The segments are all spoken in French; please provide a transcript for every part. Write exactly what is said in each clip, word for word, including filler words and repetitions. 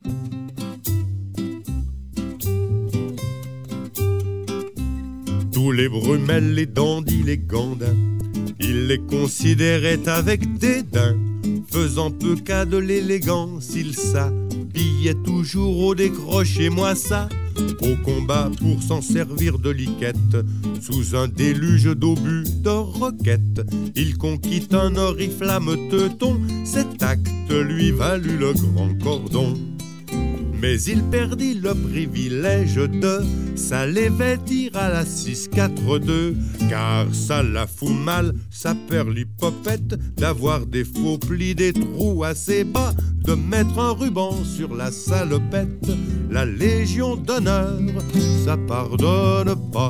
Tous les Brumels, les dandys, les gandins, il les considérait avec dédain. Faisant peu cas de l'élégance, il s'habillait toujours au décroché. Moi ça, au combat pour s'en servir de liquette, sous un déluge d'obus de roquettes, il conquit un oriflamme teuton. Cet acte lui valut le grand cordon. Mais il perdit le privilège de s'aller vêtir à la six quatre deux, car ça la fout mal, sa perlipopette, d'avoir des faux plis, des trous assez bas, de mettre un ruban sur la salopette. La Légion d'honneur, ça pardonne pas.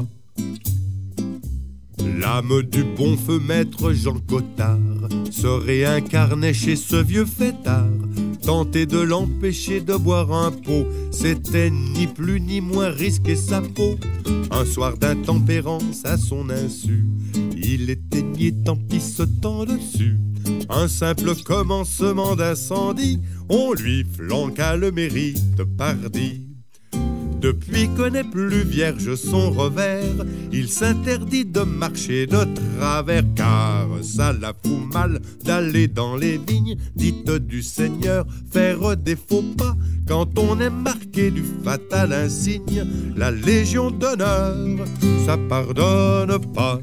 L'âme du bon feu maître Jean Cottard se réincarnait chez ce vieux fêtard. Tenter de l'empêcher de boire un pot, c'était ni plus ni moins risquer sa peau. Un soir d'intempérance à son insu, il éteignit en pissotant dessus un simple commencement d'incendie. On lui flanqua le mérite pardi. Depuis que n'est plus vierge son revers, il s'interdit de marcher de travers, car ça la fout mal d'aller dans les vignes dites du Seigneur, faire des faux pas quand on est marqué du fatal insigne. La Légion d'honneur, ça pardonne pas.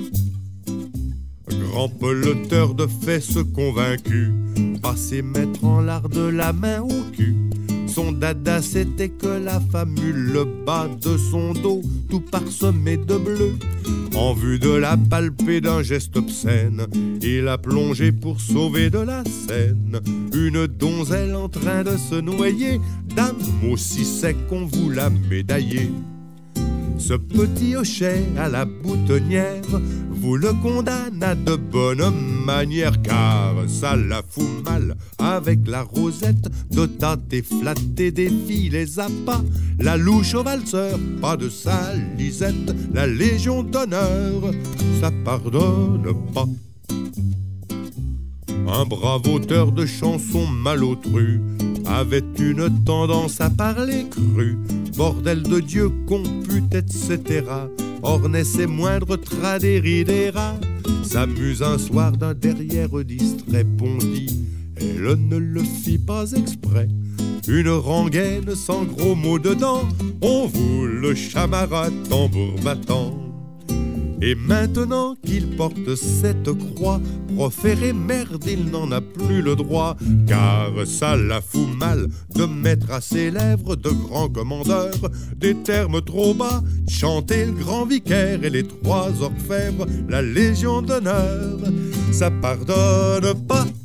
Grand peloteur de fesses convaincu, passé mettre en l'art de la main au cul. Son dada c'était que la famule, le bas de son dos tout parsemé de bleu. En vue de la palper d'un geste obscène, il a plongé pour sauver de la scène une donzelle en train de se noyer. Dame aussi sec qu'on vous l'a médaillé. Ce petit hochet à la boutonnière vous le condamne à de bonnes manières, car ça la fout mal avec la rosette de tâter flatter des filles les appâts. La louche au valseur, pas de salisette. La Légion d'honneur, ça pardonne pas. Un brave auteur de chansons malotrues avait une tendance à parler cru. Bordel de Dieu, compute, et cetera ornait ses moindres tradéridéras. S'amuse un soir d'un derrière distrait bondit, elle ne le fit pas exprès. Une rengaine sans gros mots dedans, on vous le chamara tambour battant. Et maintenant qu'il porte cette croix, proférer merde, il n'en a plus le droit, car ça la fout mal de mettre à ses lèvres de grands commandeurs des termes trop bas, chanter le grand vicaire et les trois orfèvres. La Légion d'honneur, ça pardonne pas.